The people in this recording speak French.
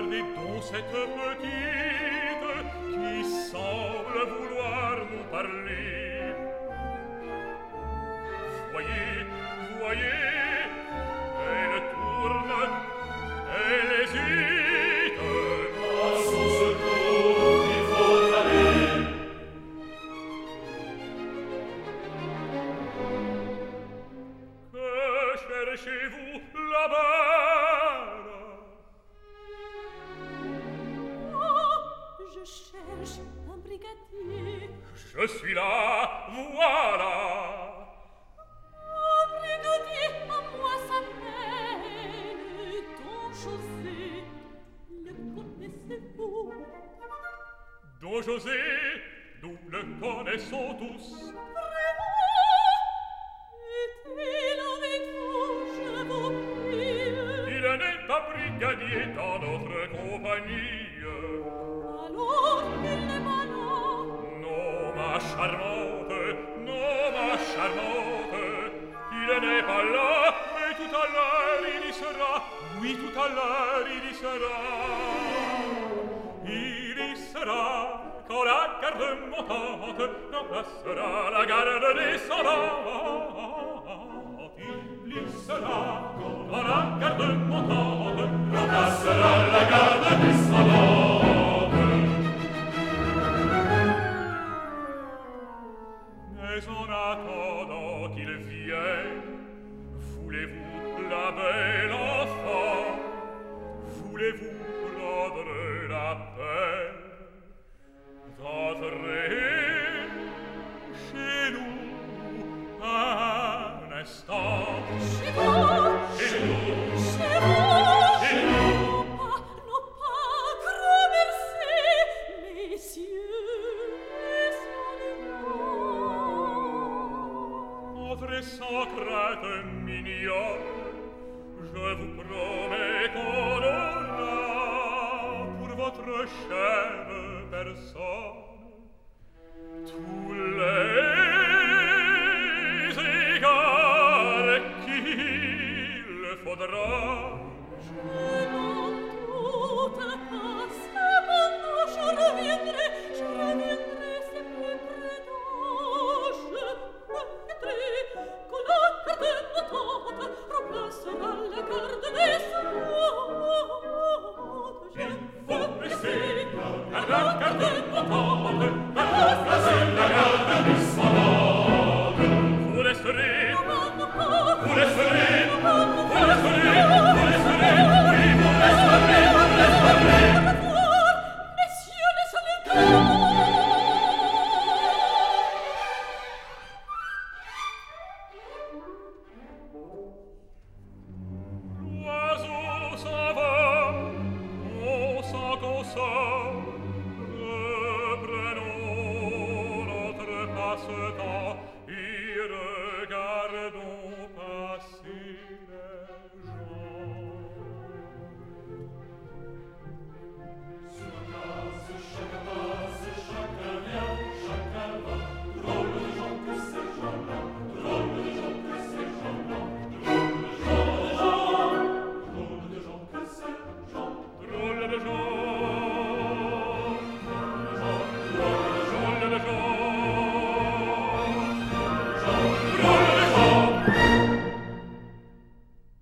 regardez donc cette petite qui semble vouloir nous parler. Voyez, voyez, elle tourne, elle hésite. À son secours, il faut aller. Que cherchez-vous là-bas? Oh, je cherche un brigadier. Je suis là, voilà. Un brigadier, à moi s'appelle Don José. Le connaissez-vous? Don José, nous le connaissons tous. Est-il avec vous, je vous prie? Il n'est pas brigadier dans notre compagnie. Alors, il n'est pas là. Non, ma charmante, non, ma charmante, il n'est pas là, mais tout à l'heure il y sera. Oui, tout à l'heure il y sera. Il y sera quand la garde montante remplacera la garde descendante. Il y sera quand la garde montante remplacera la garde descendante. Mais en attendant qu'il vienne, voulez-vous la belle enfant? Voulez-vous prendre la peine d'entrer chez nous un instant? Chez vous, Chez nous, chez vous. chez nous. Non pas, grand merci, messieurs, laissons-les-moi. Entrez sans crainte mignonne, je vous promets qu'on aura pour votre chère personne tous les